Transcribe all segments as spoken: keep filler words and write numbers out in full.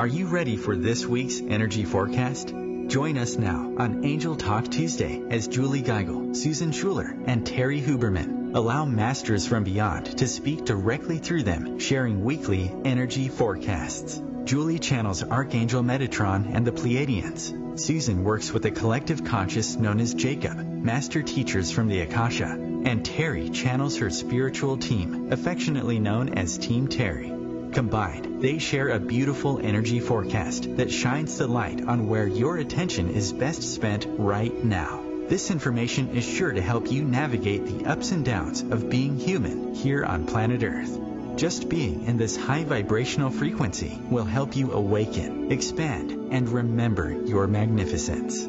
Are you ready for this week's energy forecast? Join us now on Angel Talk Tuesday as Julie Geigel, Susan Schuler, and Terry Huberman allow masters from beyond to speak directly through them, sharing weekly energy forecasts. Julie channels Archangel Metatron and the Pleiadians. Susan works with a collective conscious known as Jacob, master teachers from the Akasha, and Terry channels her spiritual team, affectionately known as Team Terry. Combined, they share a beautiful energy forecast that shines the light on where your attention is best spent right now. This information is sure to help you navigate the ups and downs of being human here on planet Earth. Just being in this high vibrational frequency will help you awaken, expand, and remember your magnificence.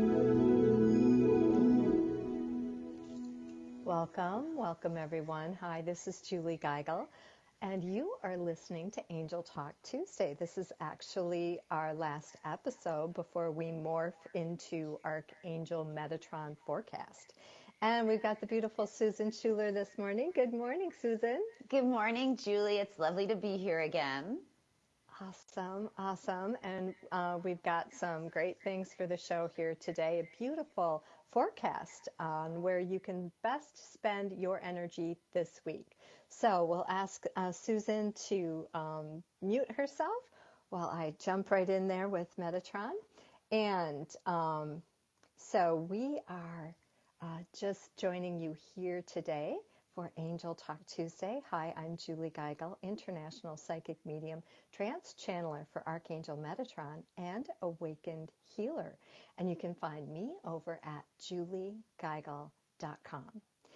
Welcome, welcome everyone. Hi, this is Julie Geigel, and you are listening to Angel Talk Tuesday. This is actually our last episode before we morph into Archangel Metatron forecast. And we've got the beautiful Susan Schuler this morning. Good morning, Susan. Good morning, Julie. It's lovely to be here again. Awesome, awesome. And uh, we've got some great things for the show here today. A beautiful forecast on where you can best spend your energy this week. So we'll ask uh, Susan to um, mute herself while I jump right in there with Metatron. And um, so we are uh, just joining you here today for Angel Talk Tuesday. Hi, I'm Julie Geigel, International Psychic Medium, Trance Channeler for Archangel Metatron, and Awakened Healer. And you can find me over at julie geigel dot com.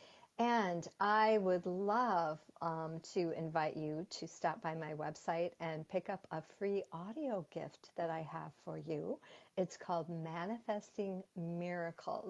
And I would love um, to invite you to stop by my website and pick up a free audio gift that I have for you. It's called Manifesting Miracles.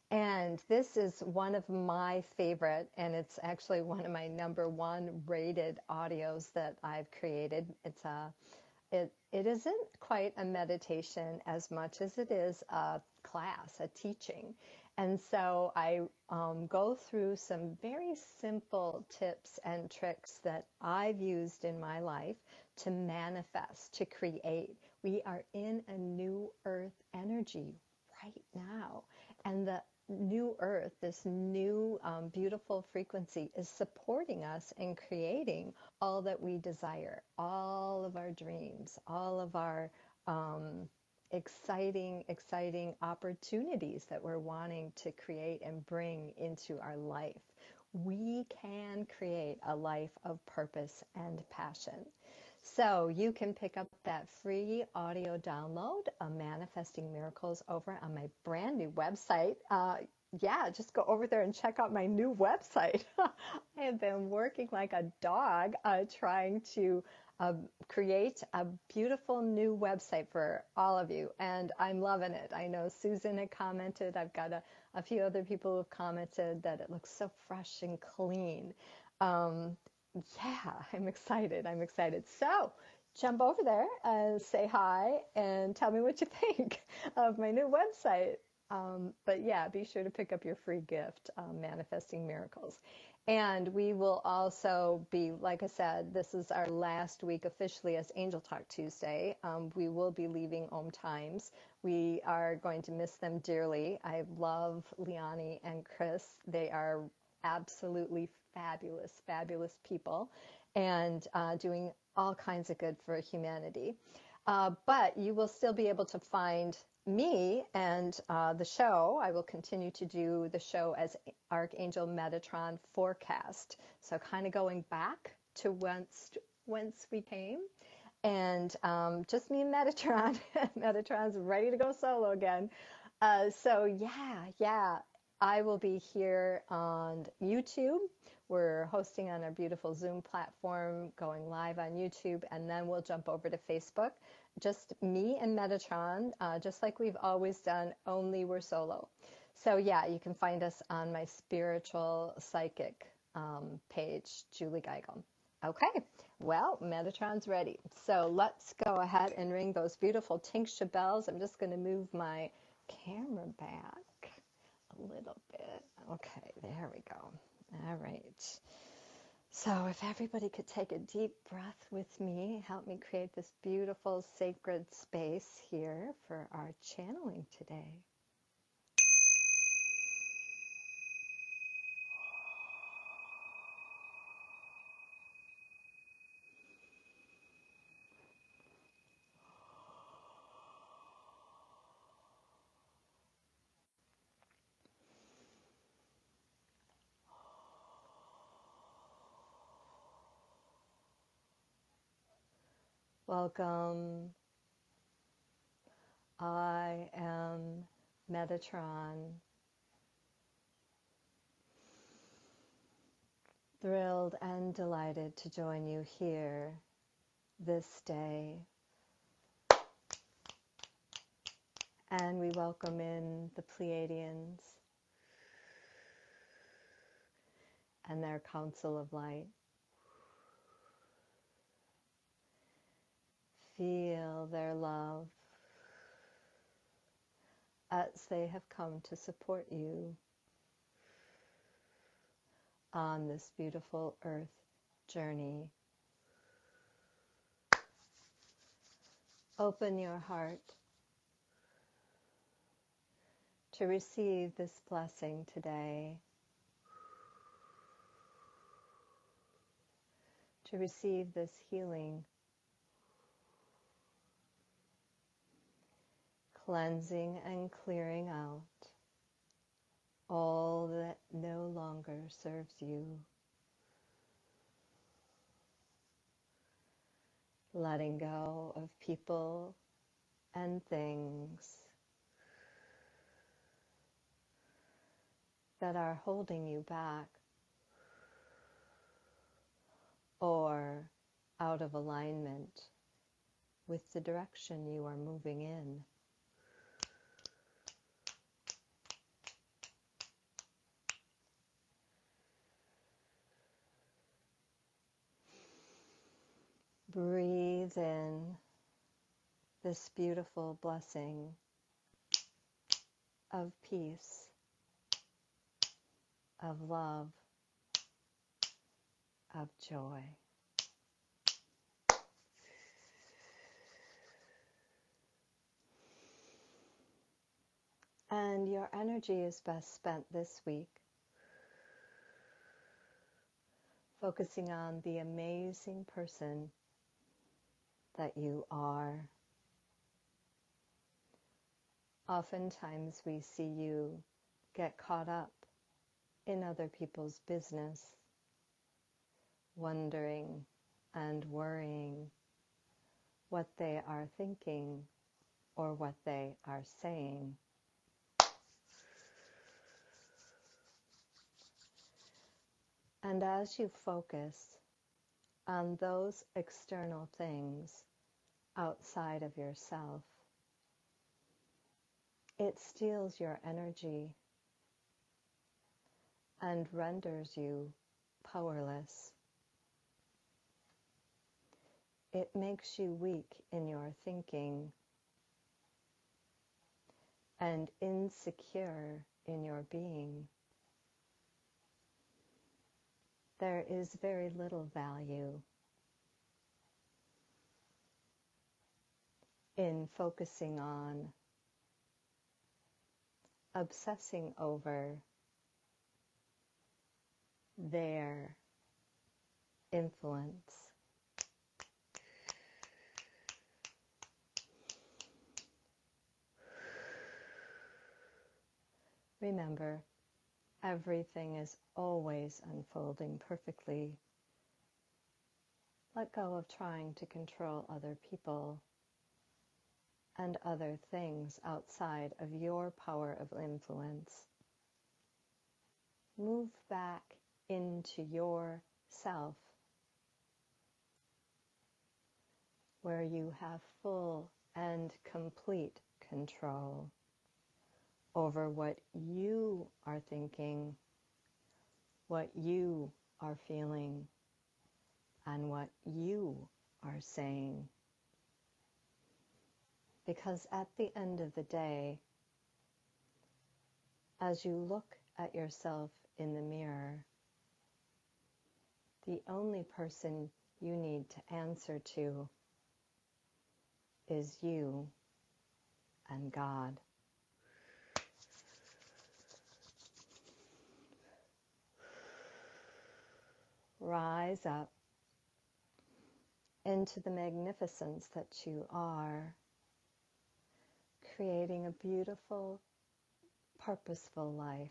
And this is one of my favorite, and it's actually one of my number one rated audios that I've created. It's a, it, it isn't quite a meditation as much as it is a class, a teaching. And so I um, go through some very simple tips and tricks that I've used in my life to manifest, to create. We are in a new earth energy right now. And the new earth, this new um, beautiful frequency is supporting us in creating all that we desire, all of our dreams, all of our um, exciting, exciting opportunities that we're wanting to create and bring into our life. We can create a life of purpose and passion. So you can pick up that free audio download of Manifesting Miracles over on my brand new website. Uh, yeah, just go over there and check out my new website. I have been working like a dog uh, trying to uh, create a beautiful new website for all of you, and I'm loving it. I know Susan had commented. I've got a, a few other people who have commented that it looks so fresh and clean. Um, Yeah, I'm excited. I'm excited. So jump over there and say hi and tell me what you think of my new website. Um, but yeah, be sure to pick up your free gift, um, Manifesting Miracles. And we will also be, like I said, this is our last week officially as Angel Talk Tuesday. Um, we will be leaving Om Times. We are going to miss them dearly. I love Leonie and Chris. They are absolutely fabulous, fabulous people, and uh, doing all kinds of good for humanity. Uh, but you will still be able to find me and uh, the show. I will continue to do the show as Archangel Metatron Forecast. So kind of going back to whence, whence we came. And um, just me and Metatron. Metatron's ready to go solo again. Uh, so yeah, yeah. I will be here on YouTube. We're hosting on our beautiful Zoom platform, going live on YouTube, and then we'll jump over to Facebook. Just me and Metatron, uh, just like we've always done, only we're solo. So yeah, you can find us on my spiritual psychic um, page, Julie Geigel. Okay, well, Metatron's ready. So let's go ahead and ring those beautiful tingsha bells. I'm just going to move my camera back a little bit. Okay, there we go. All right. So if everybody could take a deep breath with me, help me create this beautiful sacred space here for our channeling today. Welcome. I am Metatron. Thrilled and delighted to join you here this day. And we welcome in the Pleiadians and their Council of Light. Feel their love as they have come to support you on this beautiful earth journey. Open your heart to receive this blessing today, to receive this healing, cleansing and clearing out all that no longer serves you. Letting go of people and things that are holding you back or out of alignment with the direction you are moving in. Breathe in this beautiful blessing of peace, of love, of joy. And your energy is best spent this week focusing on the amazing person that you are. Oftentimes we see you get caught up in other people's business, wondering and worrying what they are thinking or what they are saying. And as you focus on those external things outside of yourself, it steals your energy and renders you powerless. It makes you weak in your thinking and insecure in your being. There is very little value in focusing on, obsessing over their influence. Remember, everything is always unfolding perfectly. Let go of trying to control other people and other things outside of your power of influence. Move back into yourself, where you have full and complete control over what you are thinking, what you are feeling, and what you are saying. Because at the end of the day, as you look at yourself in the mirror, the only person you need to answer to is you and God. Rise up into the magnificence that you are, creating a beautiful, purposeful life.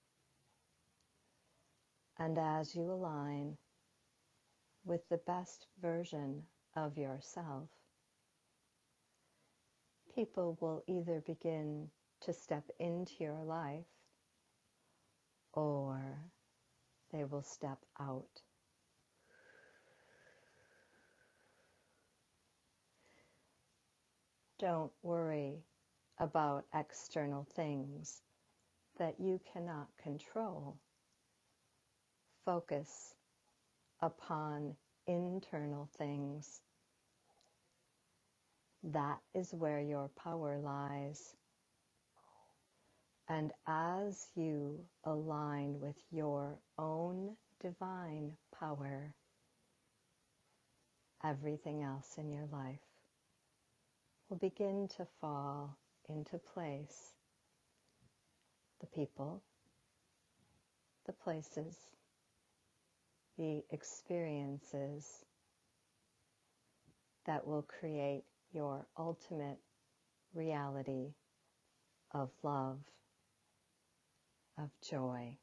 And as you align with the best version of yourself, people will either begin to step into your life or they will step out. Don't worry about external things that you cannot control. Focus upon internal things. That is where your power lies. And as you align with your own divine power, everything else in your life will begin to fall into place. The people, the places, the experiences that will create your ultimate reality of love, of joy.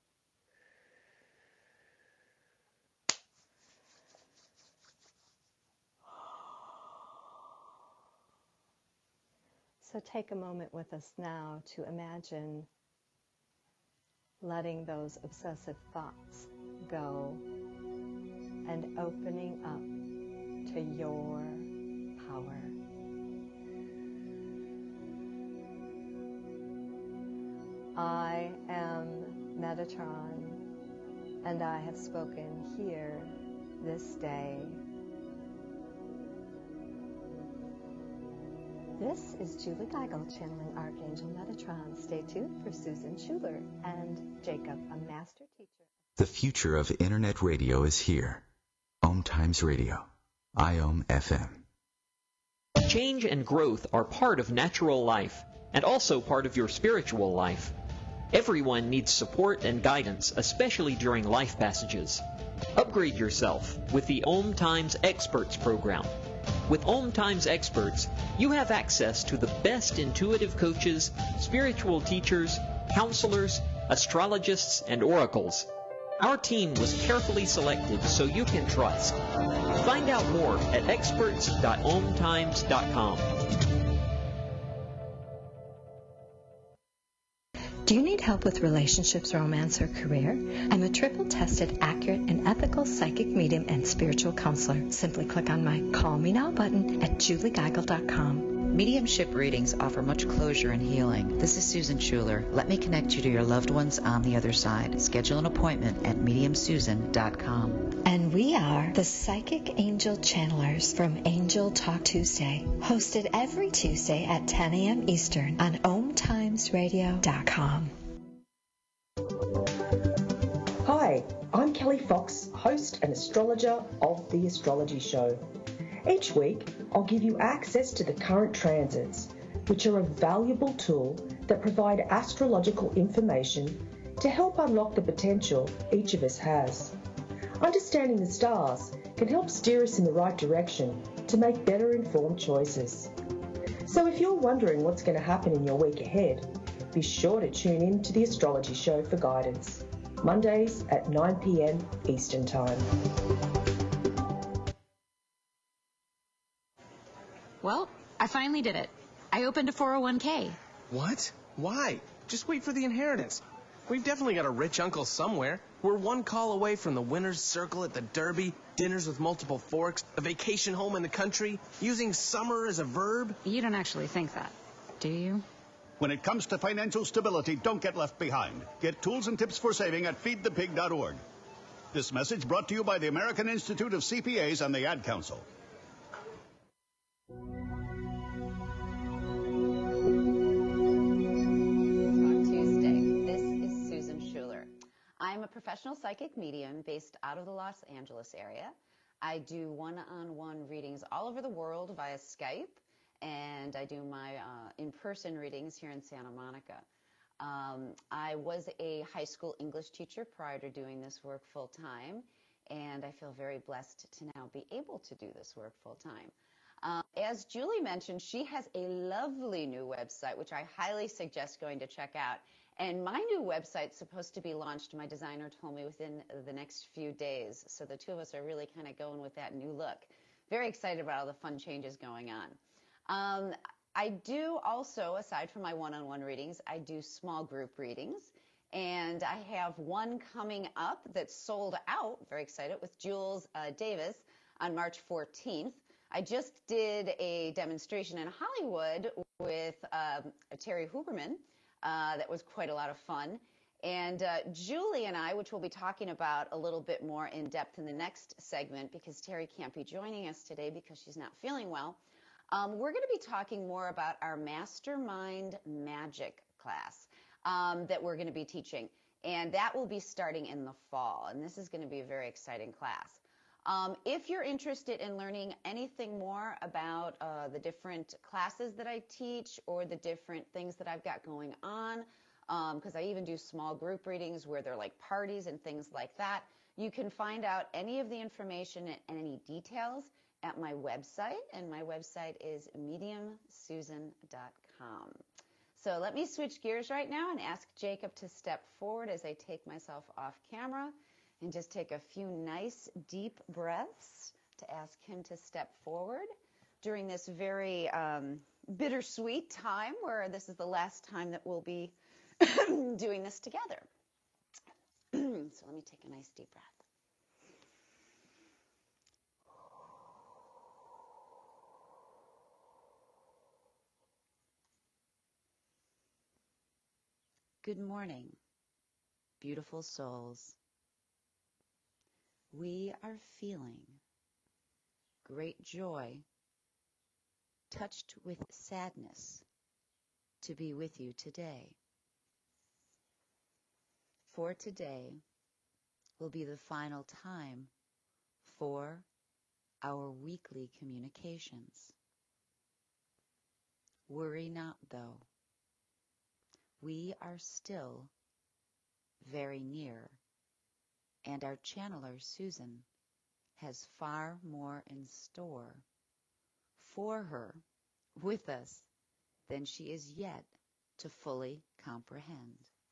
So take a moment with us now to imagine letting those obsessive thoughts go and opening up to your power. I am Metatron, and I have spoken here this day. This is Julie Geigel channeling Archangel Metatron. Stay tuned for Susan Schuler and Jacob, a master teacher. The future of Internet radio is here. Om Times Radio, I O M F M. Change and growth are part of natural life and also part of your spiritual life. Everyone needs support and guidance, especially during life passages. Upgrade yourself with the Om Times Experts program. With Om Times Experts, you have access to the best intuitive coaches, spiritual teachers, counselors, astrologists, and oracles. Our team was carefully selected so you can trust. Find out more at experts dot om times dot com. Do you need help with relationships, romance, or career? I'm a triple-tested, accurate, and ethical psychic medium and spiritual counselor. Simply click on my Call Me Now button at julie geigel dot com. Mediumship readings offer much closure and healing. This is Susan Schuler. Let me connect you to your loved ones on the other side. Schedule an appointment at medium susan dot com. And we are the Psychic Angel Channelers from Angel Talk Tuesday, hosted every Tuesday at ten a.m. Eastern on om times radio dot com. Hi, I'm Kelly Fox, host and astrologer of The Astrology Show. Each week, I'll give you access to the current transits, which are a valuable tool that provide astrological information to help unlock the potential each of us has. Understanding the stars can help steer us in the right direction to make better informed choices. So if you're wondering what's going to happen in your week ahead, be sure to tune in to The Astrology Show for guidance, Mondays at nine p.m. Eastern Time. Well, I finally did it. I opened a four oh one k. What? Why? Just wait for the inheritance. We've definitely got a rich uncle somewhere. We're one call away from the winner's circle at the Derby, dinners with multiple forks, a vacation home in the country, using summer as a verb. You don't actually think that, do you? When it comes to financial stability, don't get left behind. Get tools and tips for saving at feed the pig dot org. This message brought to you by the American Institute of C P As and the Ad Council. I'm a professional psychic medium based out of the Los Angeles area. I do one-on-one readings all over the world via Skype, and I do my uh, in-person readings here in Santa Monica. Um, I was a high school English teacher prior to doing this work full-time, and I feel very blessed to now be able to do this work full-time. Uh, as Julie mentioned, she has a lovely new website, which I highly suggest going to check out. And my new website's supposed to be launched, my designer told me, within the next few days. So the two of us are really kind of going with that new look. Very excited about all the fun changes going on. Um, I do also, aside from my one-on-one readings, I do small group readings. And I have one coming up that's sold out, very excited, with Jules uh, Davis on March fourteenth. I just did a demonstration in Hollywood with um, Terry Huberman. Uh, that was quite a lot of fun. And uh, Julie and I, which we'll be talking about a little bit more in depth in the next segment, because Terry can't be joining us today because she's not feeling well, um, we're going to be talking more about our Mastermind Magic class um, that we're going to be teaching. And that will be starting in the fall. And this is going to be a very exciting class. Um, if you're interested in learning anything more about uh, the different classes that I teach or the different things that I've got going on, because um, I even do small group readings where they're like parties and things like that, you can find out any of the information and any details at my website, and my website is medium susan dot com. So let me switch gears right now and ask Jacob to step forward as I take myself off camera. And just take a few nice deep breaths to ask him to step forward during this very um, bittersweet time where this is the last time that we'll be doing this together. So let me take a nice deep breath. Good morning, beautiful souls. We are feeling great joy, touched with sadness to be with you today. For today will be the final time for our weekly communications. Worry not, though. We are still very near. And our channeler, Susan, has far more in store for her with us than she is yet to fully comprehend.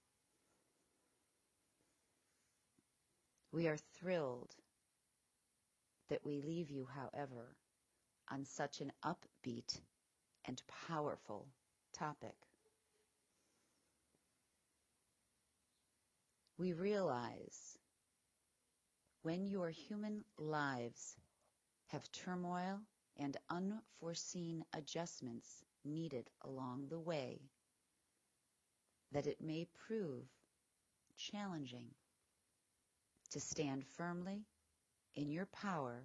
We are thrilled that we leave you, however, on such an upbeat and powerful topic. We realize when your human lives have turmoil and unforeseen adjustments needed along the way, that it may prove challenging to stand firmly in your power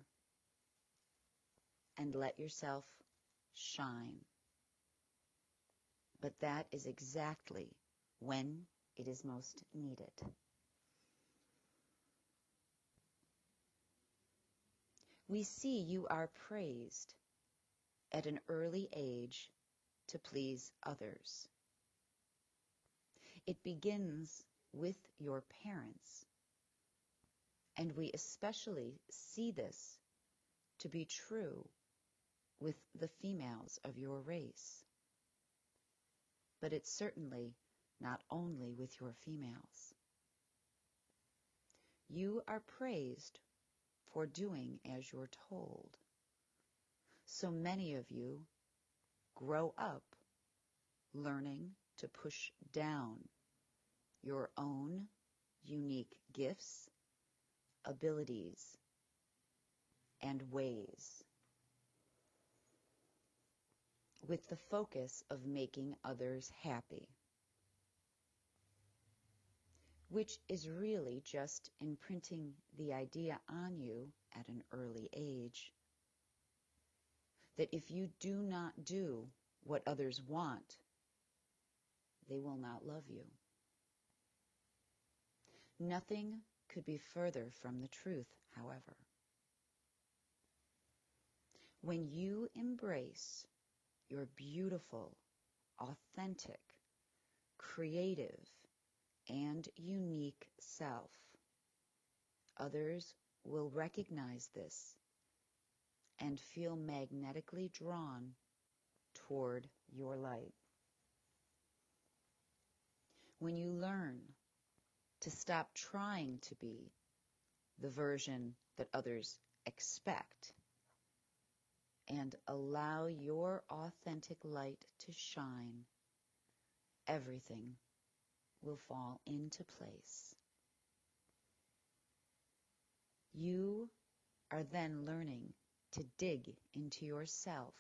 and let yourself shine. But that is exactly when it is most needed. We see you are praised at an early age to please others. It begins with your parents, and we especially see this to be true with the females of your race. But it's certainly not only with your females. You are praised for doing as you're told. So many of you grow up learning to push down your own unique gifts, abilities, and ways, with the focus of making others happy, which is really just imprinting the idea on you at an early age that if you do not do what others want, they will not love you. Nothing could be further from the truth, however. When you embrace your beautiful, authentic, creative, and unique self, others will recognize this and feel magnetically drawn toward your light. When you learn to stop trying to be the version that others expect and allow your authentic light to shine, everything will fall into place. You are then learning to dig into yourself,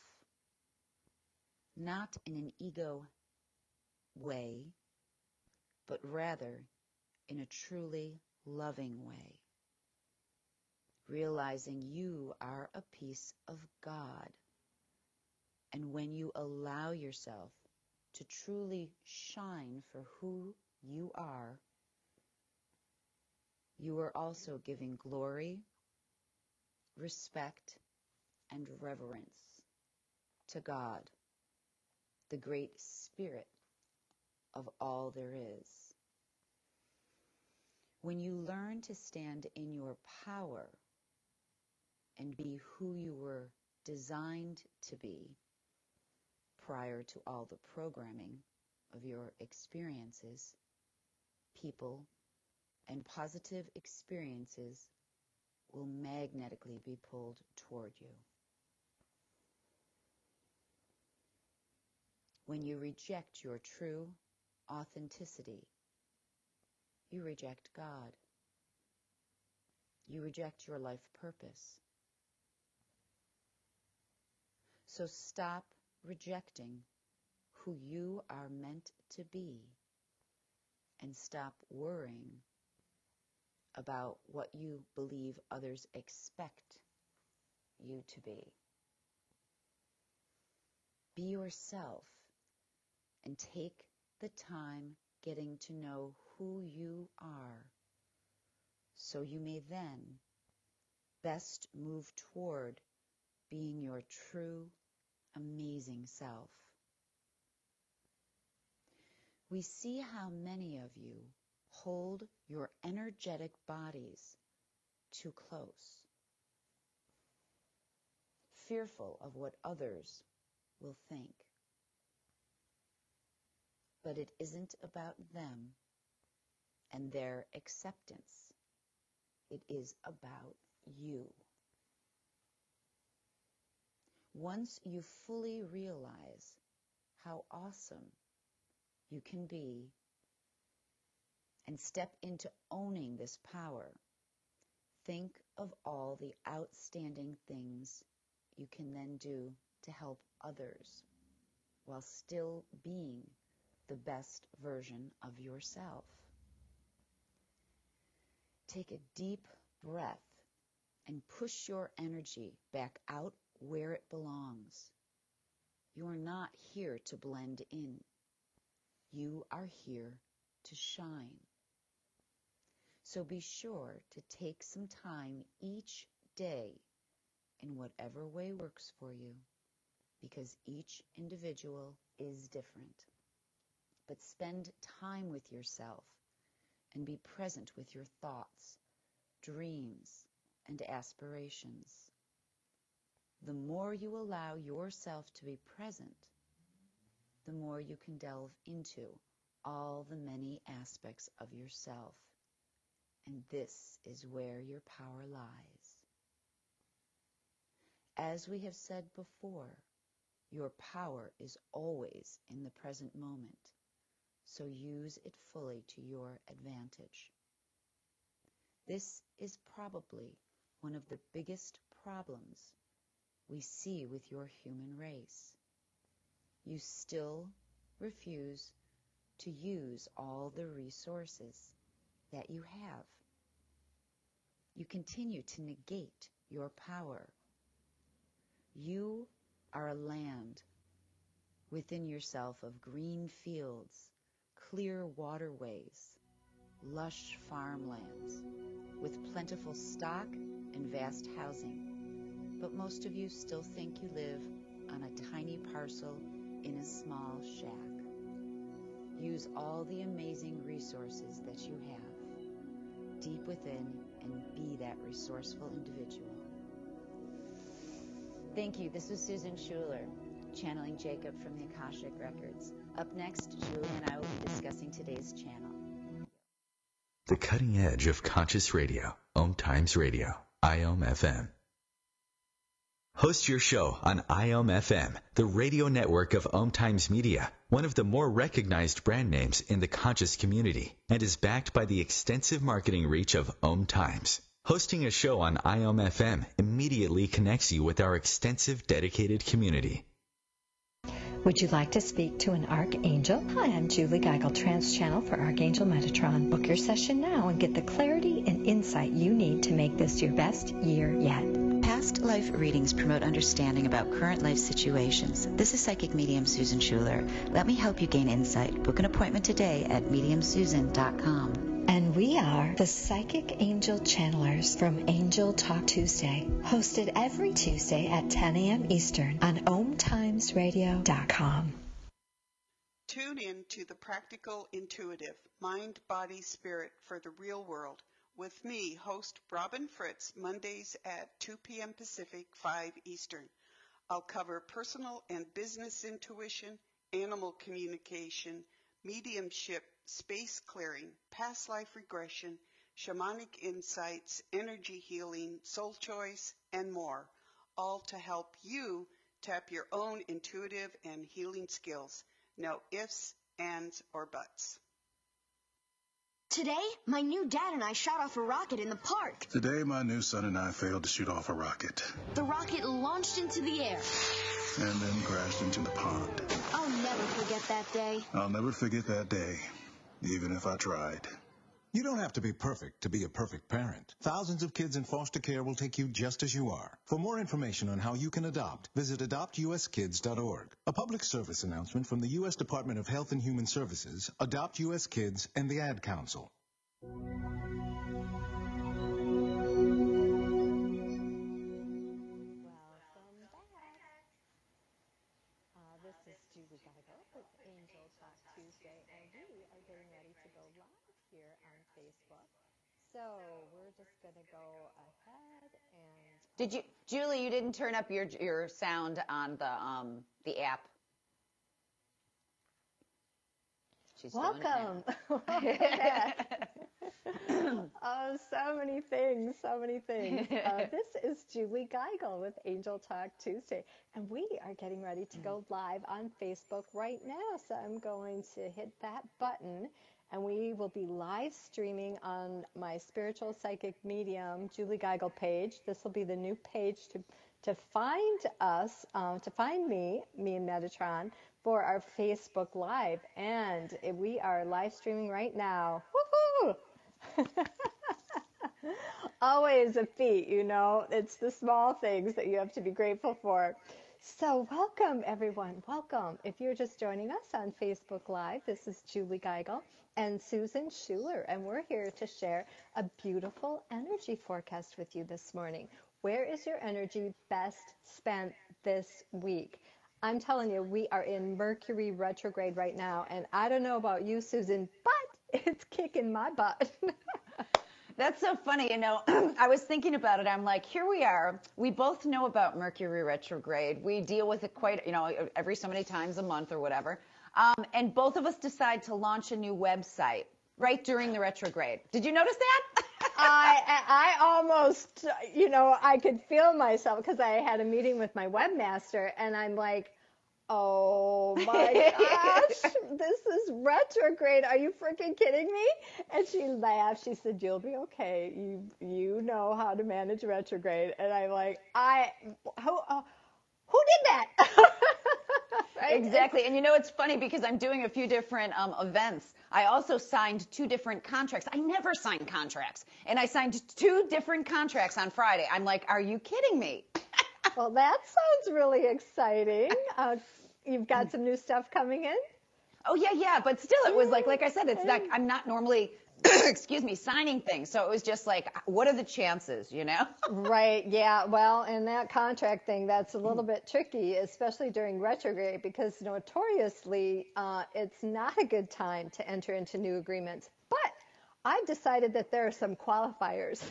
not in an ego way, but rather in a truly loving way, realizing you are a piece of God. And when you allow yourself to truly shine for who you are, you are also giving glory, respect, and reverence to God, the great spirit of all there is. When you learn to stand in your power and be who you were designed to be prior to all the programming of your experiences, people and positive experiences will magnetically be pulled toward you. When you reject your true authenticity, you reject God. You reject your life purpose. So stop rejecting who you are meant to be and stop worrying about what you believe others expect you to be. Be yourself and take the time getting to know who you are, so you may then best move toward being your true, amazing self. We see how many of you hold your energetic bodies too close, fearful of what others will think. But it isn't about them and their acceptance. It is about you. Once you fully realize how awesome you can be and step into owning this power, think of all the outstanding things you can then do to help others while still being the best version of yourself. Take a deep breath and push your energy back out where it belongs. You are not here to blend in. You are here to shine. So be sure to take some time each day in whatever way works for you, because each individual is different. But spend time with yourself and be present with your thoughts, dreams, and aspirations. The more you allow yourself to be present, the more you can delve into all the many aspects of yourself. And this is where your power lies. As we have said before, your power is always in the present moment, so use it fully to your advantage. This is probably one of the biggest problems we see with your human race. You still refuse to use all the resources that you have. You continue to negate your power. You are a land within yourself of green fields, clear waterways, lush farmlands with plentiful stock and vast housing. But most of you still think you live on a tiny parcel in a small shack. Use all the amazing resources that you have deep within and be that resourceful individual. Thank you. This was Susan Schuler, channeling Jacob from the Akashic Records. Up next, Julie and I will be discussing today's channel. The cutting edge of conscious radio, Om Times Radio, I O M F M. Host your show on I O M F M, the radio network of Om Times Media, one of the more recognized brand names in the conscious community, and is backed by the extensive marketing reach of Om Times. Hosting a show on I O M F M immediately connects you with our extensive dedicated community. Would you like to speak to an archangel? Hi, I'm Julie Geigel, Trance Channel for Archangel Metatron. Book your session now and get the clarity and insight you need to make this your best year yet. Past life readings promote understanding about current life situations. This is psychic medium Susan Schuler. Let me help you gain insight. Book an appointment today at medium susan dot com. And we are the Psychic Angel Channelers from Angel Talk Tuesday, hosted every Tuesday at ten a.m. Eastern on om times radio dot com. Tune in to the Practical Intuitive, Mind, Body, Spirit for the Real World with me, host Robin Fritz, Mondays at two p.m. Pacific, five Eastern. I'll cover personal and business intuition, animal communication, mediumship, space clearing, past life regression, shamanic insights, energy healing, soul choice, and more, all to help you tap your own intuitive and healing skills. No ifs, ands, or buts. Today, my new dad and I shot off a rocket in the park. Today, my new son and I failed to shoot off a rocket. The rocket launched into the air. And then crashed into the pond. I'll never forget that day. I'll never forget that day, even if I tried. You don't have to be perfect to be a perfect parent. Thousands of kids in foster care will take you just as you are. For more information on how you can adopt, visit adopt u s kids dot org. A public service announcement from the U S Department of Health and Human Services, Adopt U S Kids, and the Ad Council. Julie Geigel with Angel Talk Tuesday, and we are getting ready to go live here on Facebook. So we're just going to go ahead and... Did you, Julie, you didn't turn up your your sound on the um the app. She's Welcome. Oh, so many things, so many things. Uh, this is Julie Geigel with Angel Talk Tuesday, and we are getting ready to go live on Facebook right now. So I'm going to hit that button, and we will be live streaming on my Spiritual Psychic Medium Julie Geigel page. This will be the new page to to find us, um, to find me, me and Metatron, for our Facebook Live. And we are live streaming right now. Woohoo! Always a feat, you know. It's the small things that you have to be grateful for. So welcome, everyone. Welcome. If you're just joining us on Facebook Live, this is Julie Geigel and Susan Schuler, and we're here to share a beautiful energy forecast with you this morning. Where is your energy best spent this week? I'm telling you, we are in Mercury retrograde right now, and I don't know about you, Susan, but it's kicking my butt. That's so funny. You know, I was thinking about it. I'm like, here we are. We both know about Mercury retrograde. We deal with it quite, you know, every so many times a month or whatever. Um, and both of us decide to launch a new website right during the retrograde. Did you notice that? I I almost, you know, I could feel myself because I had a meeting with my webmaster, and I'm like, oh my gosh, this is retrograde. Are you freaking kidding me? And she laughed. She said, you'll be okay. You you know how to manage retrograde. And I'm like, I, who, uh, who did that? Right? Exactly. And you know, it's funny because I'm doing a few different um, events. I also signed two different contracts. I never sign contracts. And I signed two different contracts on Friday. I'm like, are you kidding me? Well, that sounds really exciting. Uh, you've got some new stuff coming in? Oh, yeah, yeah. But still, it was like, like I said, it's like I'm not normally excuse me, signing things. So it was just like, what are the chances, you know? Right. Yeah. Well, and that contract thing, that's a little bit tricky, especially during retrograde, because notoriously uh, it's not a good time to enter into new agreements. But I've decided that there are some qualifiers.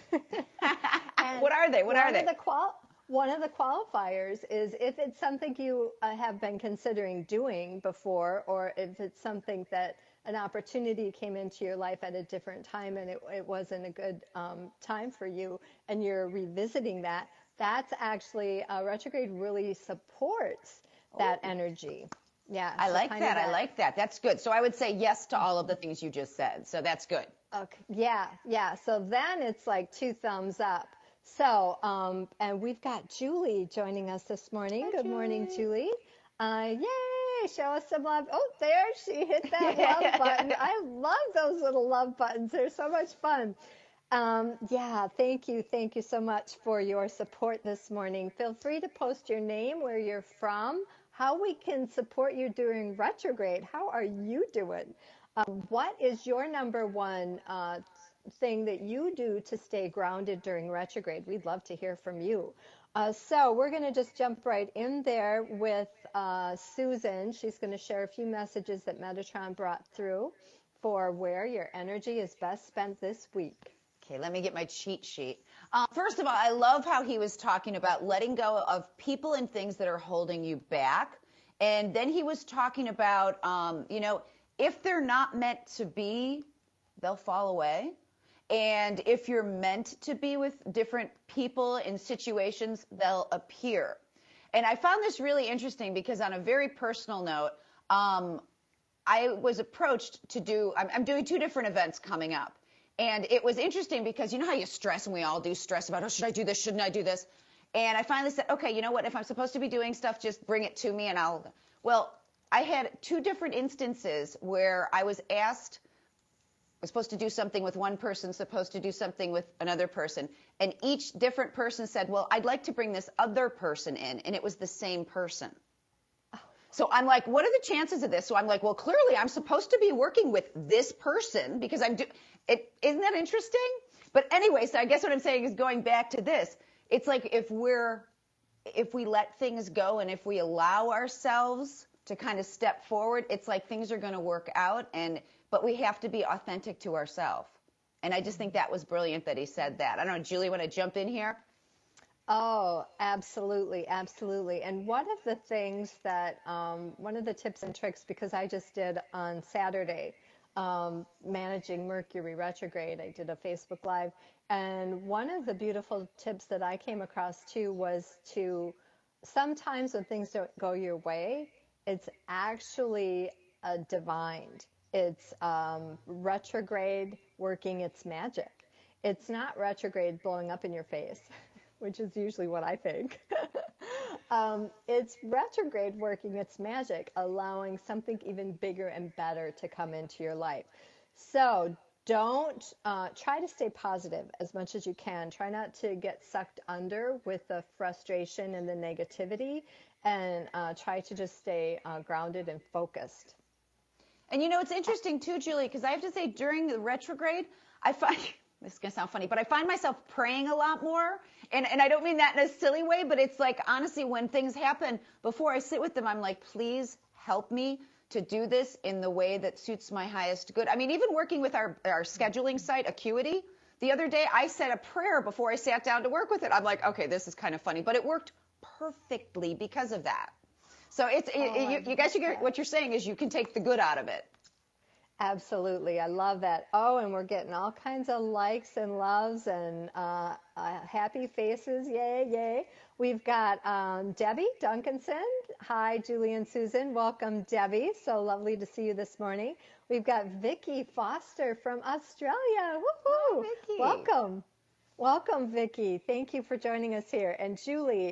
What are they? What are they? The qual- one of the qualifiers is if it's something you uh, have been considering doing before, or if it's something that an opportunity came into your life at a different time and it, it wasn't a good um, time for you, and you're revisiting that, that's actually, uh, retrograde really supports that Oh. energy. Yeah. I so like kind that. of that. I like that. That's good. So I would say yes to all of the things you just said. So that's good. Okay. Yeah. Yeah. So then it's like two thumbs up. So, um, and we've got Julie joining us this morning. Hi, Good Julie. morning, Julie. Uh, yay! Show us some love. Oh, there she hit that love button. I love those little love buttons. They're so much fun. Um, yeah, thank you. Thank you so much for your support this morning. Feel free to post your name, where you're from, how we can support you during retrograde. How are you doing? Um, what is your number one uh, thing that you do to stay grounded during retrograde? We'd love to hear from you. Uh, so we're going to just jump right in there with uh, Susan. She's going to share a few messages that Metatron brought through for where your energy is best spent this week. Okay, let me get my cheat sheet. Uh, first of all, I love how he was talking about letting go of people and things that are holding you back. And then he was talking about, um, you know, if they're not meant to be, they'll fall away. And if you're meant to be with different people in situations, they'll appear. And I found this really interesting because on a very personal note, um, I was approached to do, I'm, I'm doing two different events coming up. And it was interesting because you know how you stress, and we all do stress about, oh, should I do this? Shouldn't I do this? And I finally said, okay, you know what? If I'm supposed to be doing stuff, just bring it to me and I'll, well, I had two different instances where I was asked, I was supposed to do something with one person, supposed to do something with another person. And each different person said, well, I'd like to bring this other person in. And it was the same person. So I'm like, what are the chances of this? So I'm like, well, clearly I'm supposed to be working with this person because I'm doing it. Isn't that interesting? But anyway, so I guess what I'm saying is going back to this. It's like if we're, if we let things go and if we allow ourselves to kind of step forward, it's like things are going to work out. And, but we have to be authentic to ourselves. And I just think that was brilliant that he said that. I don't know, Julie, want to jump in here? Oh, absolutely, absolutely. And one of the things that, um, one of the tips and tricks, because I just did on Saturday, um, managing Mercury retrograde, I did a Facebook Live. And one of the beautiful tips that I came across too was to, sometimes when things don't go your way, it's actually a divined. It's um, retrograde working its magic. It's not retrograde blowing up in your face, which is usually what I think. um, it's retrograde working its magic, allowing something even bigger and better to come into your life. So don't, uh, try to stay positive as much as you can. Try not to get sucked under with the frustration and the negativity, and uh, try to just stay uh, grounded and focused. And you know, it's interesting too, Julie, because I have to say during the retrograde, I find, this is going to sound funny, but I find myself praying a lot more. And, and I don't mean that in a silly way, but it's like, honestly, when things happen, before I sit with them, I'm like, please help me to do this in the way that suits my highest good. I mean, even working with our, our scheduling site, Acuity, the other day, I said a prayer before I sat down to work with it. I'm like, okay, this is kind of funny, but it worked perfectly because of that. So it's, Oh, it, it, you, you guys, you get, what you're saying is you can take the good out of it. Absolutely. I love that. Oh, and we're getting all kinds of likes and loves and uh, uh, happy faces. Yay, yay. We've got um, Debbie Duncanson. Hi, Julie and Susan. Welcome, Debbie. So lovely to see you this morning. We've got Vicki Foster from Australia. Woohoo! Hi, Vicki. Welcome. Welcome, Vicki. Thank you for joining us here. And Julie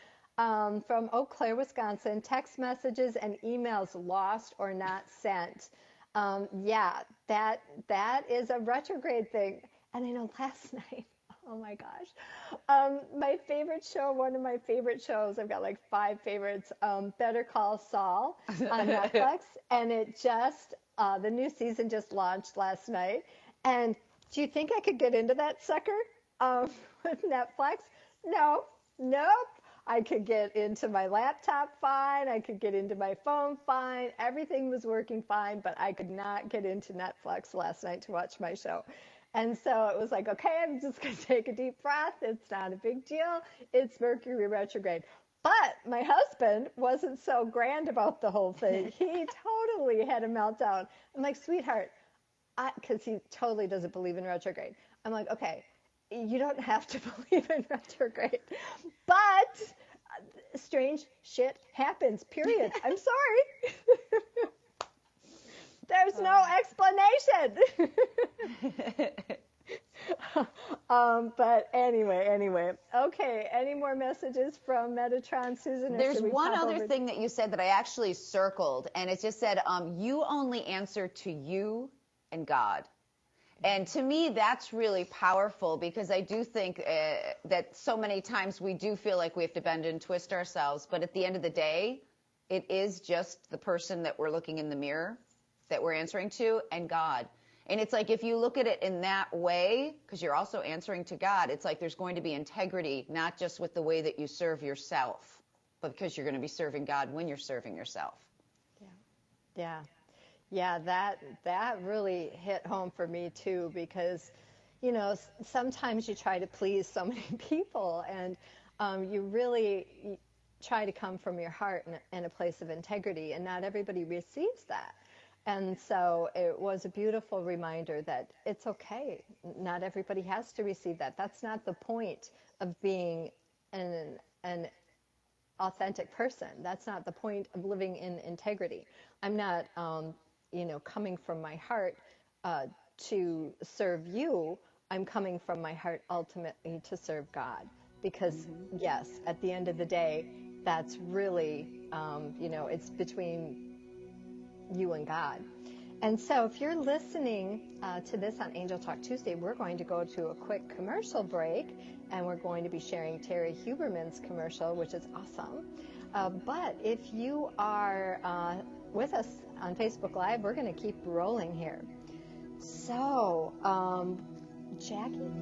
um, from Eau Claire, Wisconsin, text messages and emails lost or not sent. Um, yeah, that that is a retrograde thing. And I know last night, oh my gosh, um, my favorite show, one of my favorite shows, I've got like five favorites, um, Better Call Saul on Netflix. And it just, uh, the new season just launched last night. And do you think I could get into that sucker um, with Netflix? No, nope. I could get into my laptop fine. I could get into my phone fine. Everything was working fine, but I could not get into Netflix last night to watch my show. And so it was like, okay, I'm just going to take a deep breath. It's not a big deal. It's Mercury retrograde. But my husband wasn't so grand about the whole thing. He totally had a meltdown. I'm like, sweetheart, because he totally doesn't believe in retrograde. I'm like, okay, you don't have to believe in retrograde, but uh, strange shit happens, period. I'm sorry. There's no explanation. um, but anyway, anyway. Okay, any more messages from Metatron, Susan? There's one other thing that you said that I actually circled, and it just said, um, you only answer to you and God. And to me, that's really powerful, because I do think uh, that so many times we do feel like we have to bend and twist ourselves. But at the end of the day, it is just the person that we're looking in the mirror that we're answering to, and God. And it's like, if you look at it in that way, because you're also answering to God, it's like there's going to be integrity, not just with the way that you serve yourself, but because you're going to be serving God when you're serving yourself. Yeah. Yeah. Yeah, that that really hit home for me too, because, you know, sometimes you try to please so many people, and um, you really try to come from your heart and, and a place of integrity, and not everybody receives that. And so it was a beautiful reminder that it's okay. Not everybody has to receive that. That's not the point of being an an authentic person. That's not the point of living in integrity. I'm not, um, you know, coming from my heart uh, to serve you. I'm coming from my heart ultimately to serve God. Because, mm-hmm. yes, at the end of the day, that's really, um, you know, it's between you and God. And so if you're listening uh, to this on Angel Talk Tuesday, we're going to go to a quick commercial break, and we're going to be sharing Terry Huberman's commercial, which is awesome. Uh, but if you are uh, with us on Facebook Live, we're going to keep rolling here. So, um, Jackie?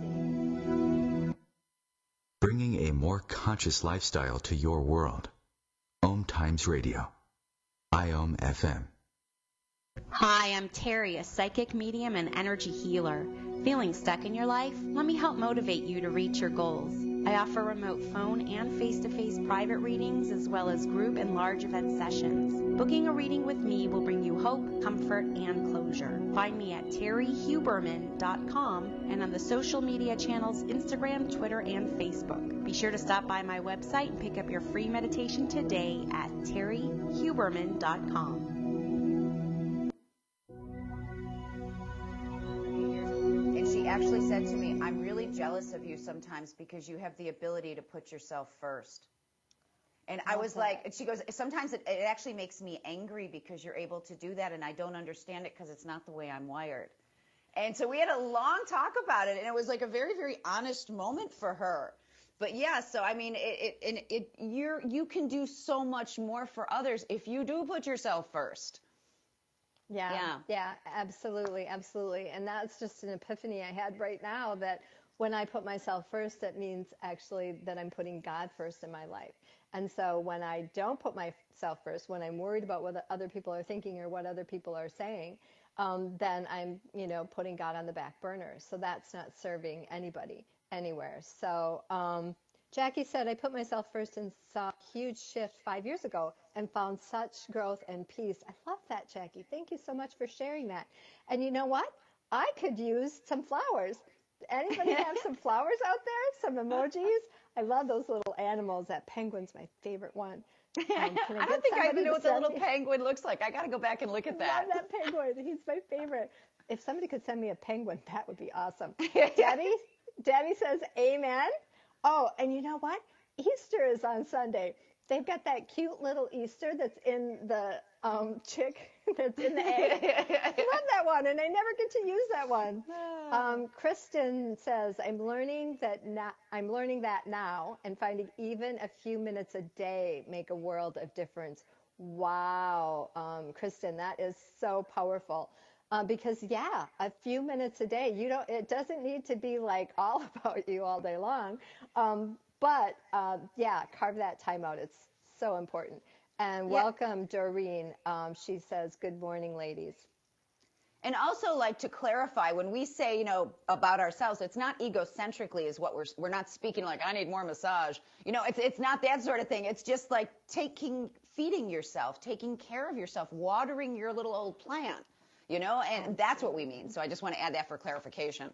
Bringing a more conscious lifestyle to your world. Om Times Radio. I O M F M. Hi, I'm Terry, a psychic medium and energy healer. Feeling stuck in your life? Let me help motivate you to reach your goals. I offer remote phone and face-to-face private readings, as well as group and large event sessions. Booking a reading with me will bring you hope, comfort, and closure. Find me at terry huberman dot com and on the social media channels Instagram, Twitter, and Facebook. Be sure to stop by my website and pick up your free meditation today at terry huberman dot com. Actually said to me, I'm really jealous of you sometimes because you have the ability to put yourself first. And I was like, and she goes, sometimes it, it actually makes me angry because you're able to do that, and I don't understand it because it's not the way I'm wired. And so we had a long talk about it, and it was like a very, very honest moment for her. But yeah, so I mean, it, it, it, it you're, you can do so much more for others if you do put yourself first. Yeah, yeah, yeah, absolutely, absolutely. And that's just an epiphany I had right now, that when I put myself first, that means actually that I'm putting God first in my life. And so when I don't put myself first, when I'm worried about what other people are thinking or what other people are saying, um, then I'm, you know, putting God on the back burner. So that's not serving anybody anywhere. So, um, Jackie said, I put myself first and saw a huge shift five years ago and found such growth and peace. I love that, Jackie. Thank you so much for sharing that. And you know what? I could use some flowers. Anybody have some flowers out there? Some emojis? I love those little animals. That penguin's my favorite one. Um, I, I don't think I even know what the little me? penguin looks like. I got to go back and look at that. I love that penguin. He's my favorite. If somebody could send me a penguin, that would be awesome. Daddy, Daddy says amen. Oh, and you know what? Easter is on Sunday. They've got that cute little Easter that's in the um, chick that's in the egg. I love that one, and I never get to use that one. Um, Kristen says, "I'm learning that now. I'm learning that now, and finding even a few minutes a day make a world of difference." Wow, um, Kristen, that is so powerful. Uh, because yeah, a few minutes a day, you don't, it doesn't need to be like all about you all day long. Um, but uh, yeah, carve that time out. It's so important. And Yeah. welcome, Doreen. Um, she says, good morning, ladies. And also, like, to clarify, when we say, you know, about ourselves, it's not egocentrically is what we're, we're not speaking like, I need more massage. You know, it's, it's not that sort of thing. It's just like taking, feeding yourself, taking care of yourself, watering your little old plant, you know, and that's what we mean. So I just want to add that for clarification.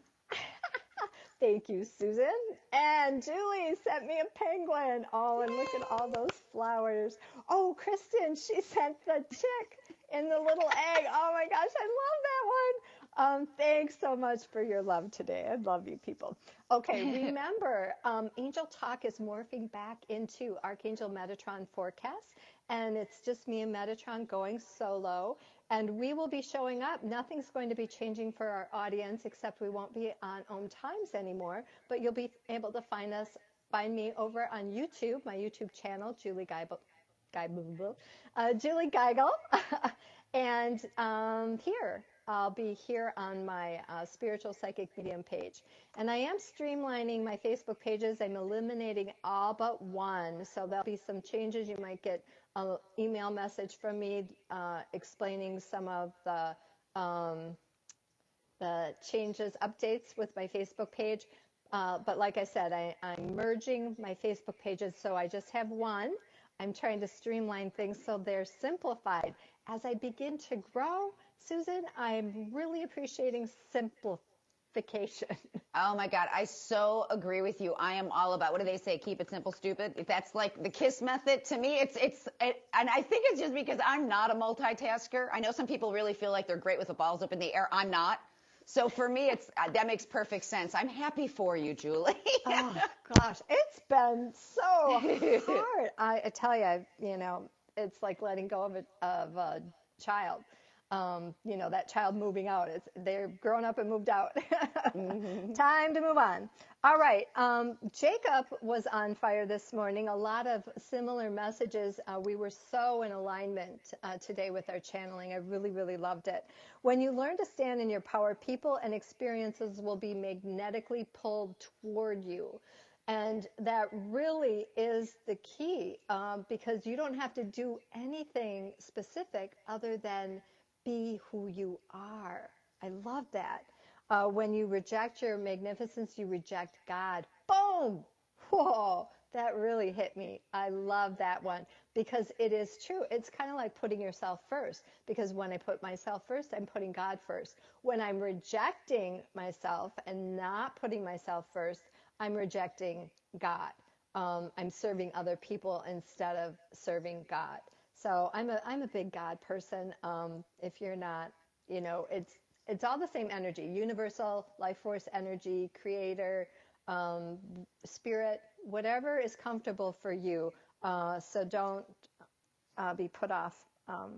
Thank you, Susan. And Julie sent me a penguin. Oh, and look at all those flowers. Oh, Kristen, she sent the chick in the little egg. Oh my gosh, I love that one. Um, thanks so much for your love today. I love you people. Okay, remember, um, Angel Talk is morphing back into Archangel Metatron Forecast, and it's just me and Metatron going solo. And we will be showing up. Nothing's going to be changing for our audience, except we won't be on Om Times anymore. But you'll be able to find us, find me over on YouTube, my YouTube channel, Julie Geigel, Geigel, uh, Julie Geigel, and um, here I'll be here on my uh, Spiritual Psychic Medium page. And I am streamlining my Facebook pages. I'm eliminating all but one, so there'll be some changes. You might get an email message from me uh, explaining some of the um, the changes, updates with my Facebook page. Uh, but like I said, I, I'm merging my Facebook pages, so I just have one. I'm trying to streamline things so they're simplified. As I begin to grow, Susan, I'm really appreciating simplification. Oh my God, I so agree with you. I am all about, what do they say, keep it simple, stupid? If that's like the KISS method, to me, it's, it's, it, and I think it's just because I'm not a multitasker. I know some people really feel like they're great with the balls up in the air. I'm not. So for me, it's, uh, that makes perfect sense. I'm happy for you, Julie. Oh gosh, it's been so hard. I, I tell you, I, you know, it's like letting go of a, of a child. Um, you know, that child moving out. It's, they're grown up and moved out. Mm-hmm. Time to move on. All right. Um, Jacob was on fire this morning. A lot of similar messages. Uh, we were so in alignment uh, today with our channeling. I really, really loved it. When you learn to stand in your power, people and experiences will be magnetically pulled toward you. And that really is the key, um, because you don't have to do anything specific other than be who you are. I love that. Uh, when you reject your magnificence, you reject God. Boom! Whoa! That really hit me. I love that one because it is true. It's kind of like putting yourself first, because when I put myself first, I'm putting God first. When I'm rejecting myself and not putting myself first, I'm rejecting God. Um, I'm serving other people instead of serving God. So I'm a I'm a big God person. Um, if you're not, you know, it's it's all the same energy: universal, life force energy, creator, um, spirit, whatever is comfortable for you. Uh, so don't uh, be put off um,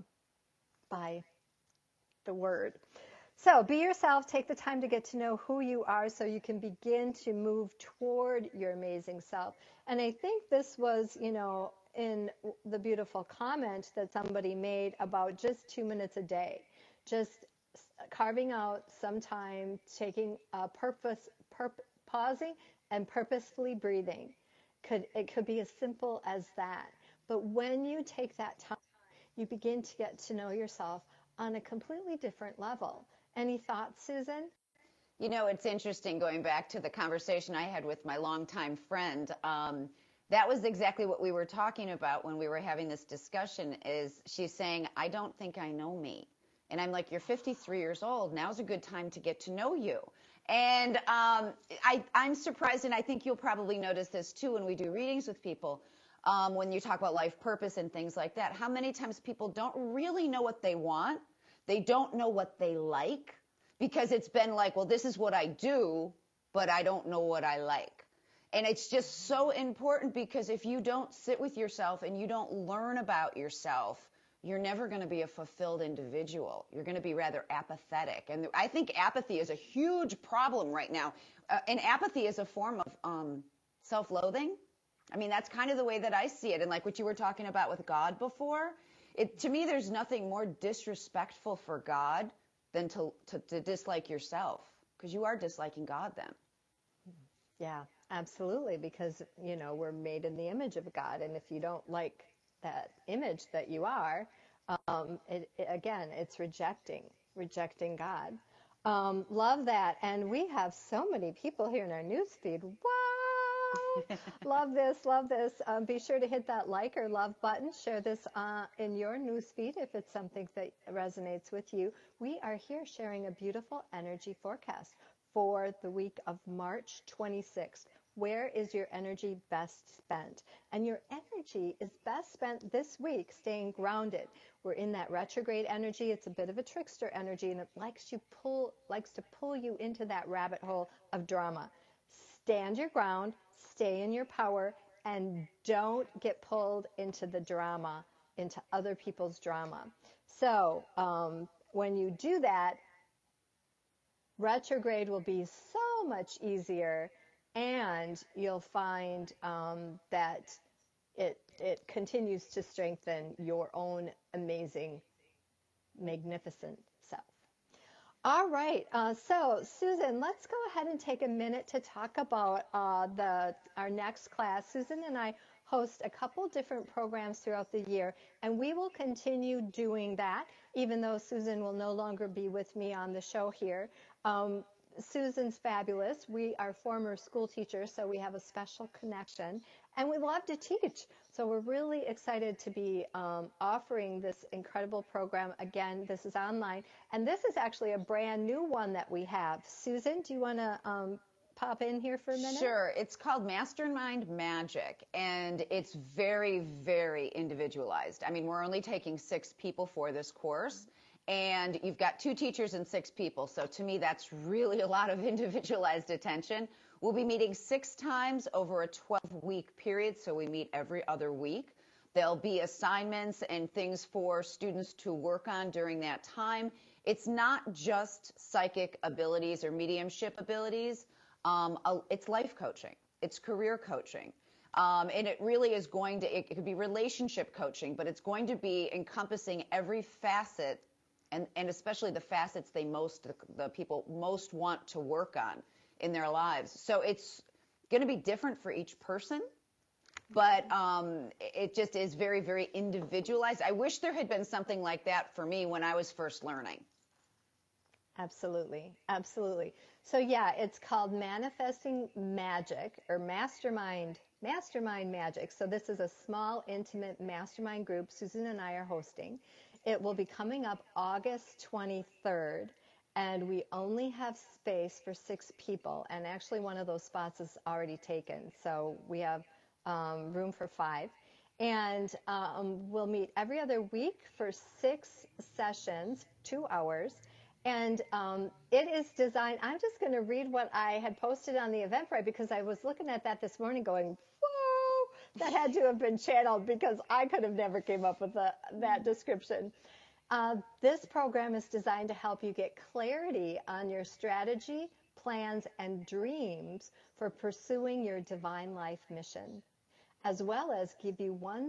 by the word. So be yourself. Take the time to get to know who you are so you can begin to move toward your amazing self. And I think this was, you know, in the beautiful comment that somebody made about just two minutes a day, just carving out some time, taking a purpose, purp- pausing and purposefully breathing. Could, it could be as simple as that. But when you take that time, you begin to get to know yourself on a completely different level. Any thoughts, Susan? You know, it's interesting going back to the conversation I had with my longtime friend. Um, that was exactly what we were talking about when we were having this discussion, is she's saying, I don't think I know me. And I'm like, you're fifty-three years old. Now's a good time to get to know you. And um, I, I'm surprised, and I think you'll probably notice this too when we do readings with people, um, when you talk about life purpose and things like that, how many times people don't really know what they want. They don't know what they like, because it's been like, well, this is what I do, but I don't know what I like. And it's just so important, because if you don't sit with yourself and you don't learn about yourself, you're never going to be a fulfilled individual. You're going to be rather apathetic. And I think apathy is a huge problem right now. Uh, and apathy is a form of um, self-loathing. I mean, that's kind of the way that I see it. And like what you were talking about with God before, it, to me, there's nothing more disrespectful for God than to, to, to dislike yourself, because you are disliking God then. Yeah, absolutely, because, you know, we're made in the image of God, and if you don't like that image that you are, um, it, it, again, it's rejecting, rejecting God. Um, love that, and we have so many people here in our newsfeed. Wow! Love this, love this. Um, be sure to hit that like or love button. Share this uh, in your newsfeed if it's something that resonates with you. We are here sharing a beautiful energy forecast for the week of March twenty-sixth. Where is your energy best spent? And your energy is best spent this week staying grounded. We're in that retrograde energy. It's a bit of a trickster energy, and it likes you pull likes to pull you into that rabbit hole of drama. Stand your ground, stay in your power, and don't get pulled into the drama, into other people's drama. So um, when you do that, retrograde will be so much easier, and you'll find um, that it it continues to strengthen your own amazing, magnificent self. All right, uh, so Susan, let's go ahead and take a minute to talk about uh, the our next class. Susan and I host a couple different programs throughout the year, and we will continue doing that, even though Susan will no longer be with me on the show here. Um, Susan's fabulous. We are former school teachers, so we have a special connection, and we love to teach. So we're really excited to be um, offering this incredible program. Again, this is online, and this is actually a brand new one that we have. Susan, do you want to um, pop in here for a minute? Sure. It's called Mastermind Magic, and it's very, very individualized. I mean, we're only taking six people for this course, and you've got two teachers and six people. So to me, that's really a lot of individualized attention. We'll be meeting six times over a twelve-week period, so we meet every other week. There'll be assignments and things for students to work on during that time. It's not just psychic abilities or mediumship abilities. Um, it's life coaching. It's career coaching. Um, and it really is going to, it, it could be relationship coaching, but it's going to be encompassing every facet, and, and especially the facets they most, the, the people most want to work on in their lives. So it's going to be different for each person, but um, it just is very, very individualized. I wish there had been something like that for me when I was first learning. Absolutely. Absolutely. So yeah, it's called Manifesting Magic, or Mastermind, Mastermind Magic. So this is a small, intimate mastermind group Susan and I are hosting. It will be coming up August twenty-third, and we only have space for six people. And actually one of those spots is already taken. So we have um, room for five. And um, we'll meet every other week for six sessions, two hours. And um, it is designed, I'm just going to read what I had posted on the Eventbrite, because I was looking at that this morning going, whoa, that had to have been channeled, because I could have never came up with the, that description. Uh, this program is designed to help you get clarity on your strategy, plans, and dreams for pursuing your divine life mission, as well as give you one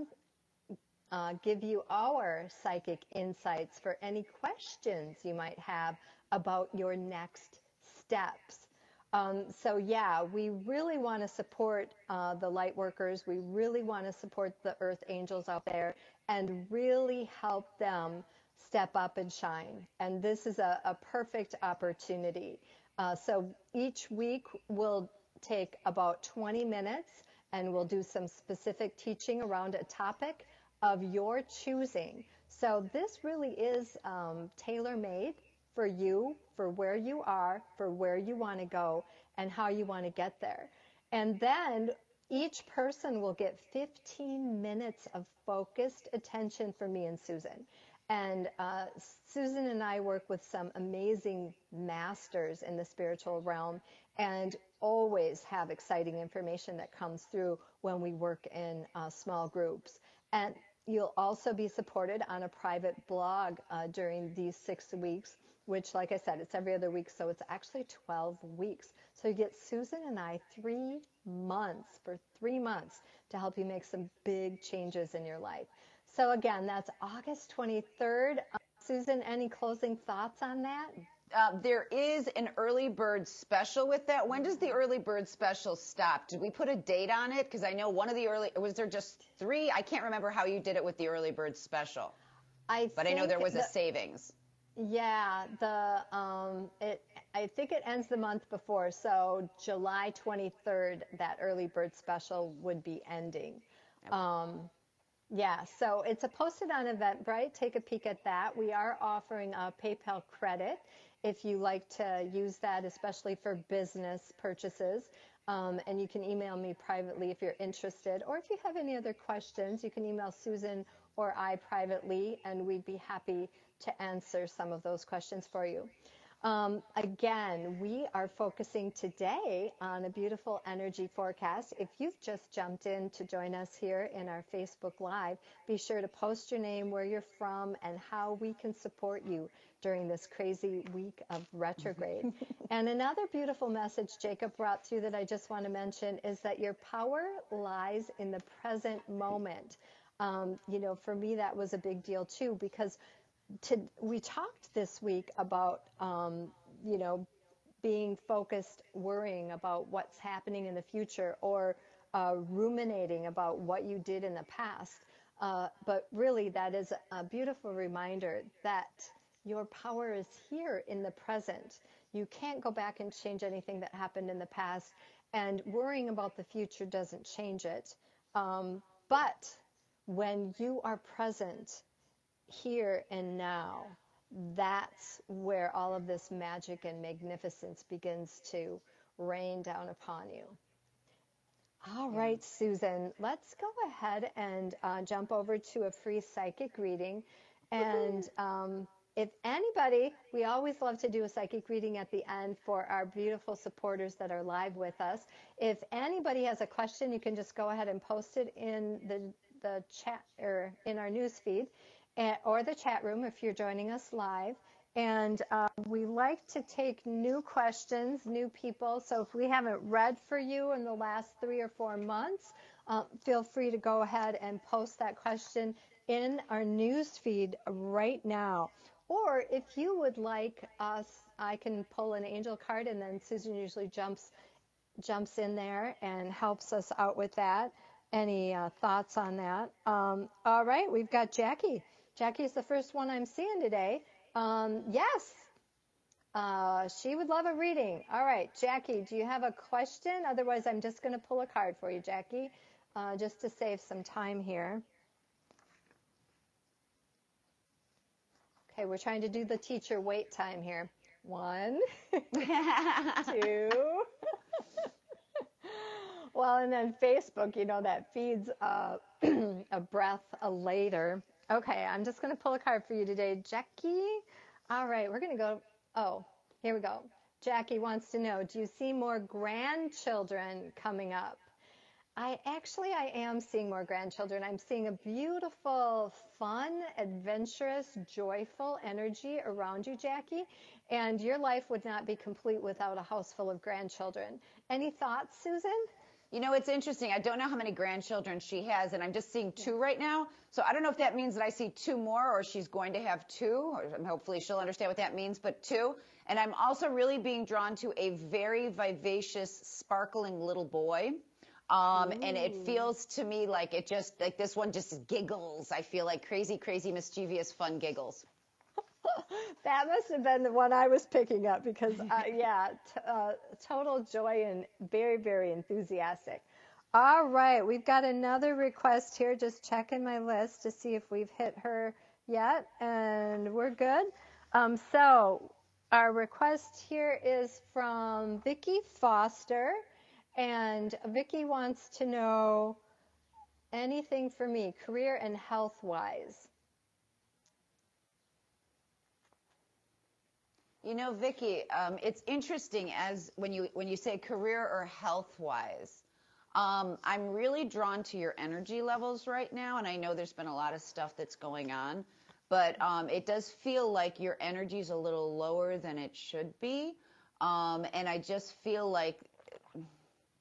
Uh, give you our psychic insights for any questions you might have about your next steps. Um, so yeah, we really want to support uh, the light workers. We really want to support the earth angels out there and really help them step up and shine. And this is a, a perfect opportunity. Uh, so each week we'll take about twenty minutes, and we'll do some specific teaching around a topic of your choosing. So this really is um, tailor-made for you, for where you are, for where you want to go, and how you want to get there. And then each person will get fifteen minutes of focused attention from me and Susan. And uh, Susan and I work with some amazing masters in the spiritual realm, and always have exciting information that comes through when we work in uh, small groups. And you'll also be supported on a private blog uh, during these six weeks, which, like I said, it's every other week, so it's actually twelve weeks. So you get Susan and I three months, for three months, to help you make some big changes in your life. So again, that's August twenty-third. Susan, any closing thoughts on that? Uh, there is an early bird special with that. When does the early bird special stop? Did we put a date on it? Because I know one of the early, was there just three? I can't remember how you did it with the early bird special. I but I know there was the, a savings. Yeah, the um, it. I think it ends the month before, so July twenty-third, that early bird special would be ending. Yep. Um, yeah, so it's a posted on Eventbrite. Take a peek at that. We are offering a PayPal credit if you like to use that, especially for business purchases. Um, and you can email me privately if you're interested. Or if you have any other questions, you can email Susan or I privately, and we'd be happy to answer some of those questions for you. Um, again, we are focusing today on a beautiful energy forecast. If you've just jumped in to join us here in our Facebook Live, be sure to post your name, where you're from, and how we can support you during this crazy week of retrograde. And another beautiful message Jacob brought through that I just want to mention is that your power lies in the present moment. Um, you know, for me, that was a big deal too, because to, we talked this week about, um, you know, being focused, worrying about what's happening in the future, or uh, ruminating about what you did in the past. Uh, but really, that is a beautiful reminder that your power is here in the present. You can't go back and change anything that happened in the past, and worrying about the future doesn't change it. Um, but when you are present here and now, that's where all of this magic and magnificence begins to rain down upon you. All Yeah. right, Susan, let's go ahead and uh, jump over to a free psychic reading. And um, if anybody, we always love to do a psychic reading at the end for our beautiful supporters that are live with us. If anybody has a question, you can just go ahead and post it in the, the chat or in our news feed. Or the chat room if you're joining us live. And uh, we like to take new questions, new people. So if we haven't read for you in the last three or four months, uh, feel free to go ahead and post that question in our news feed right now. Or if you would like us, I can pull an angel card, and then Susan usually jumps jumps in there and helps us out with that. Any uh, thoughts on that? Um, all right, we've got Jackie. Jackie's the first one I'm seeing today. Um, yes, uh, she would love a reading. All right, Jackie, do you have a question? Otherwise, I'm just going to pull a card for you, Jackie, uh, just to save some time here. Okay, we're trying to do the teacher wait time here. One, two. Well, and then Facebook, you know, that feeds uh, a breath uh, later. Okay, I'm just going to pull a card for you today, Jackie. All right, we're going to go. Oh, here we go. Jackie wants to know, do you see more grandchildren coming up? I actually, I am seeing more grandchildren. I'm seeing a beautiful, fun, adventurous, joyful energy around you, Jackie. And your life would not be complete without a house full of grandchildren. Any thoughts, Susan? You know, it's interesting. I don't know how many grandchildren she has, and I'm just seeing two right now. So I don't know if that means that I see two more, or she's going to have two, or hopefully she'll understand what that means, but two. And I'm also really being drawn to a very vivacious, sparkling little boy. Um, and it feels to me like it just, like this one just giggles. I feel like crazy, crazy, mischievous, fun giggles. That must have been the one I was picking up because, uh, yeah, t- uh, total joy and very, very enthusiastic. All right, we've got another request here. Just checking my list to see if we've hit her yet, and we're good. Um, so our request here is from Vicki Foster, and Vicki wants to know anything for me, career and health-wise. You know, Vicki, um, it's interesting as when you when you say career or health-wise. Um, I'm really drawn to your energy levels right now, and I know there's been a lot of stuff that's going on, but um, it does feel like your energy is a little lower than it should be, um, and I just feel like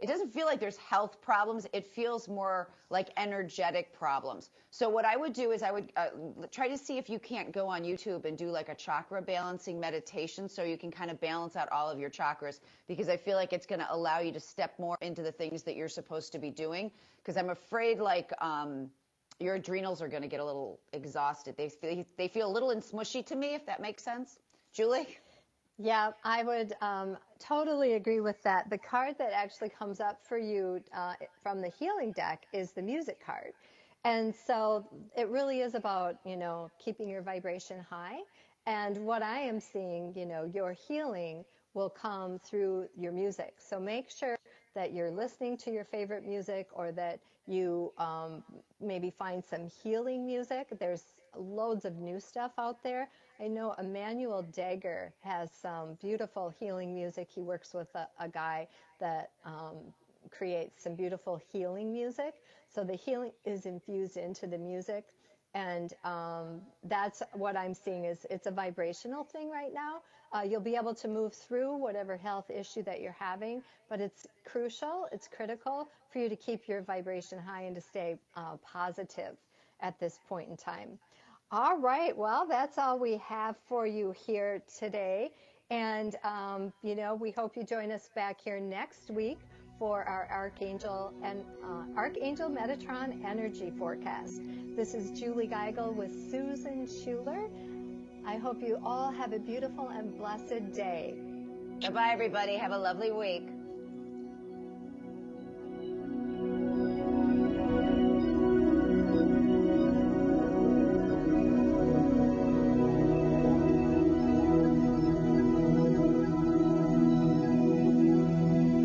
it doesn't feel like there's health problems. It feels more like energetic problems. So what I would do is I would uh, try to see if you can't go on YouTube and do like a chakra balancing meditation so you can kind of balance out all of your chakras, because I feel like it's going to allow you to step more into the things that you're supposed to be doing, because I'm afraid like um, your adrenals are going to get a little exhausted. They, they, they feel a little smushy to me, if that makes sense. Julie? Yeah, I would um, totally agree with that. The card that actually comes up for you uh, from the healing deck is the music card. And so it really is about, you know, keeping your vibration high. And what I am seeing, you know, your healing will come through your music. So make sure that you're listening to your favorite music, or that you um, maybe find some healing music. There's loads of new stuff out there. I know Emmanuel Dagger has some beautiful healing music. He works with a, a guy that um, creates some beautiful healing music. So the healing is infused into the music. And um, that's what I'm seeing is it's a vibrational thing right now. Uh, you'll be able to move through whatever health issue that you're having, but it's crucial, it's critical for you to keep your vibration high and to stay uh, positive at this point in time. All right, well, that's all we have for you here today. And, um, you know, we hope you join us back here next week for our Archangel and uh, Archangel Metatron Energy Forecast. This is Julie Geigel with Susan Schuler. I hope you all have a beautiful and blessed day. Bye-bye, everybody. Have a lovely week.